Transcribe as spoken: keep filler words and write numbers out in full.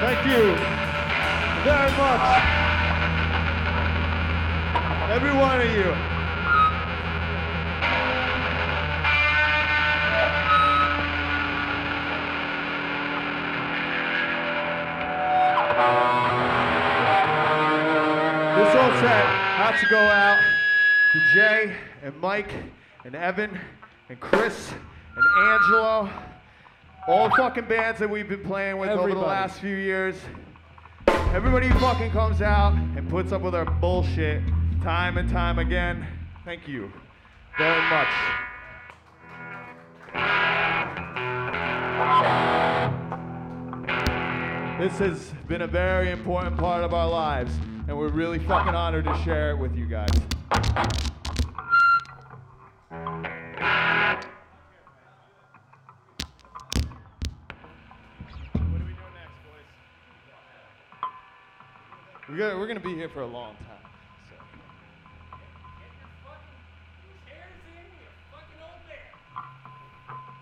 Thank you very much. Every one of you. This whole set has to go out to Jay and Mike and Evan and Chris and Angelo. All the fucking bands that we've been playing with Everybody. over the last few years. Everybody who fucking comes out and puts up with our bullshit time and time again. Thank you very much. This has been a very important part of our lives, and we're really fucking honored to share it with you guys. We're gonna, we're gonna be here for a long time.